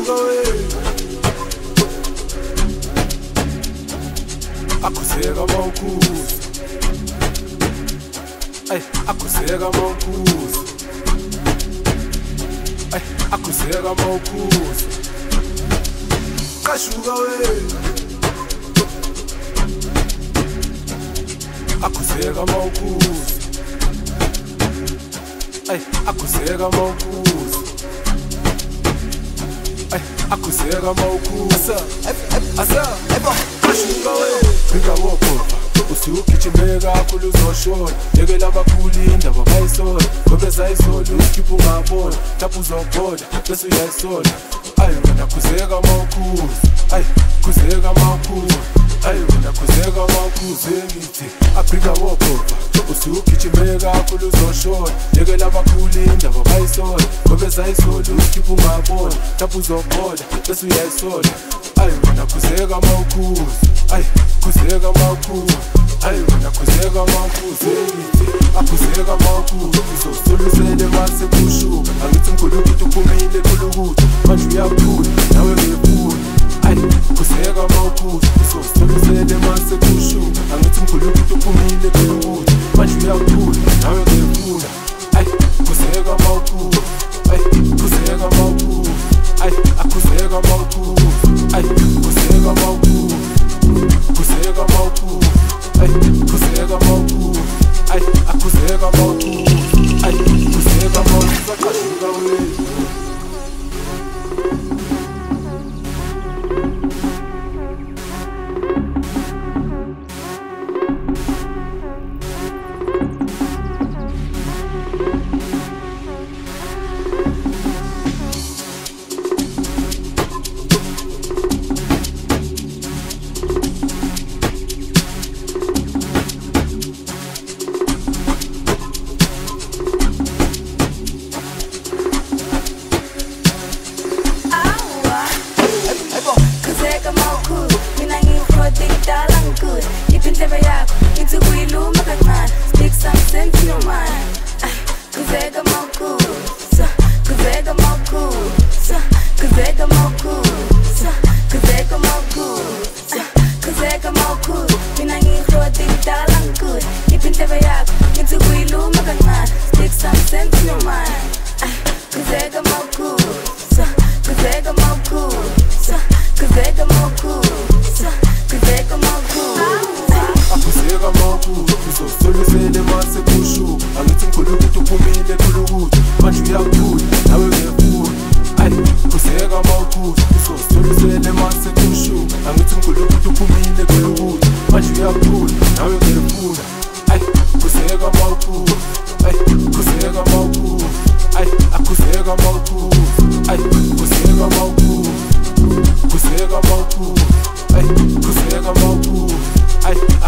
Kashuka we Akuseka mawukuza Ay, akuseka mawukuza Ay, akuseka mawukuza Kashuka we Akuseka mawukuza Ay, akuseka mawukuza Ay, akuseka mawukuza Asa, kashuka we Bika wokofa Usiugijime kakhulu uzoshona Yekela abakhulu indaba bayisola Ngobe sayisola uskipha ungabona Lapho uzobhoda bese uyayisola Ayi wena khuzeka mawukhuza Ayi khuzeka mawukhuza Ayi wena khuzeka mawukhuza ngithi abhika wokofa Usiugijime kakhulu uzoshona Yekela abakhulu indaba bayisola Ngobe sayisola uskipha ungabona Lapho uzobhoda bese uyayisola Ayi wena khuzeka mawukhuza Ayi khuzeka mawukhuza Ayi wena khuzeka mawukhuza akhuzeka mawukhuza uzosolusele mase kushuka angithi mkhulukuthi uphumile khulukuthi manje uyakhula nawe ngephula Ayi khuzeka mawukhuza uzosolusele mase kushuka angithi mkhulukuthi uphumile khulukuthi manje uyakhula nawe ngephula Ayi khuzeka mawukhuza Ayi khuzeka mawukhuza Ayi akhuzeka mawukhuza Ayi khuzeka mawukhuza Khuzeka mawukhuza Ay, khuzeka mawukhuza Ay, akhuzeka mawukhuza Ay, khuzeka mawukhuza Kashuka we Speak some sense in your mind. Khuzeka mawukhuza Khuzeka mawukhuza Khuzeka mawukhuza Khuzeka mawukhuza Khuzeka mawukhuza Mina ngikhoda ngidala ngikude Ngipha indlebe yakho ngithi kuyiluma kancane Speak some sense in your mind. Khuzeka mawukhuza Khuzeka mawukhuza Khuzeka mawukhuza Khuzeka mawukhuza akhuzeka mawukhuza uzosolusele mase kushuka angithi mkhulukuthi uphumile khulukuthi manje uyakhula nawe ngephula Ayi khuzeka mawukhuza uzosolusele mase kushuka angithi mkhulukuthi uphumile khulukuthi manje uyakhula nawe ngephula Ayi khuzeka mawukhuza Ayi khuzeka mawukhuza Ayi akhuzeka mawukhuza Ayi khuzeka mawukhuza Khuzeka mawukhuza Ayi khuzeka mawukhuza Ayi